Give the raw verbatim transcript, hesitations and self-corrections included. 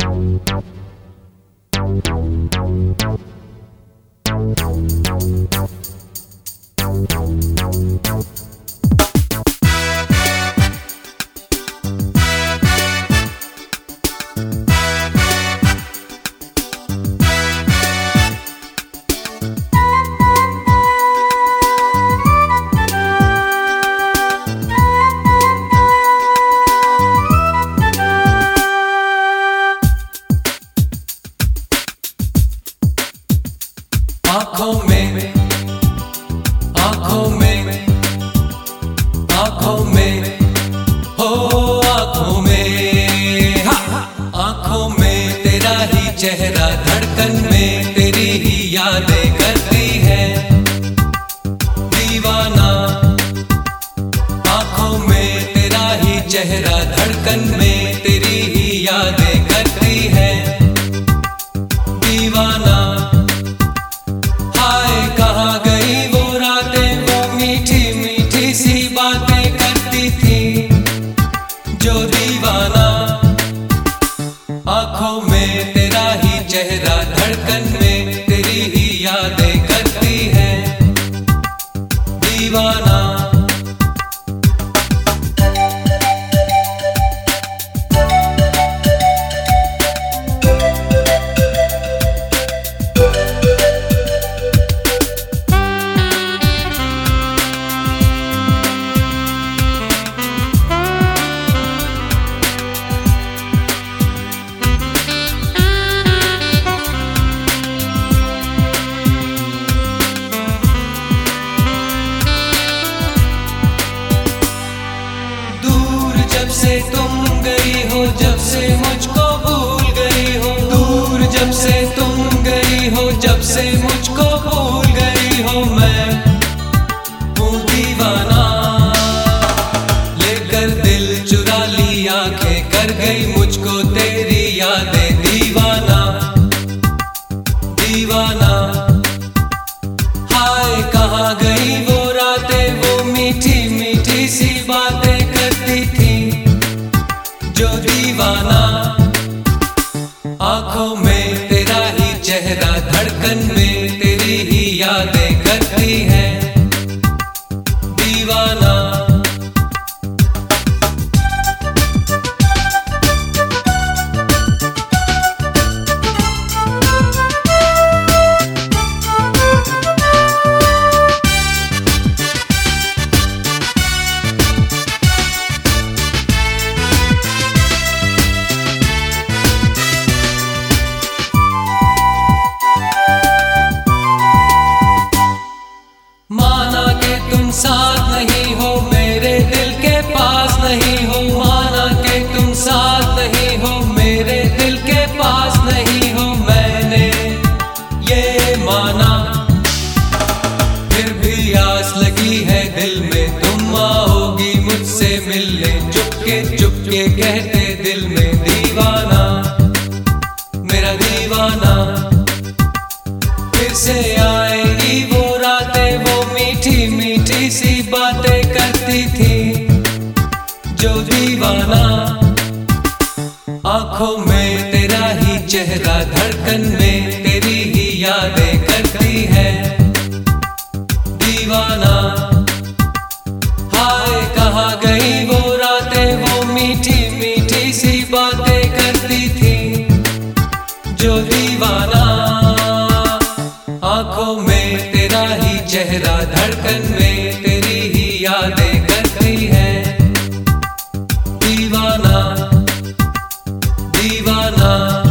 आँखों में आँखों में आँखों में हो आँखों में आँखों में तेरा ही चेहरा, धड़कन में तेरी ही यादें करती है दीवाना। आँखों में तेरा ही चेहरा, धड़कन में तेरी ही यादें करती है दीवाना। कहाँ गई वो रातें, वो मीठी मीठी सी बातें करती थी जो दीवाना। आँखों में तेरा ही चेहरा, धड़कन में तेरी ही यादें करती है दीवाना। जब से तुम गई हो, जब से मुझको भूल गई हो, दूर जब से तुम गई हो, जब से मुझको भूल गई हो, मैं हूँ दीवाना। लेकर दिल चुरा ली आंखें, कर गई मुझको तेरी यादें दीवाना दीवाना। हाय कहाँ गई वो रातें, वो मीठी मीठी सी बातें करती थी जो दीवाना। आँखों में तेरा ही चेहरा, धड़कन में तेरी ही यादें करती है दीवाना। माना कि तुम साथ नहीं हो, मेरे दिल के पास नहीं हो, माना कि तुम साथ नहीं हो, मेरे दिल के पास नहीं हो, मैंने ये माना। फिर भी आस लगी है दिल में, तुम आओगी मुझसे मिलने, चुपके चुपके कहते दिल में दीवाना मेरा दीवाना। फिर से आएगी वो रातें, वो मीठी मीठी सी बातें करती थी जो दीवाना। आँखों में तेरा ही चेहरा, धड़कन में तेरी ही यादें करती है दीवाना। हाय कहाँ गई वो रातें, वो मीठी मीठी सी बातें करती थी जो दीवाना। आँखों में तेरा ही चेहरा, धड़कन में तेरी ही यादें करती है दीवाना दीवाना।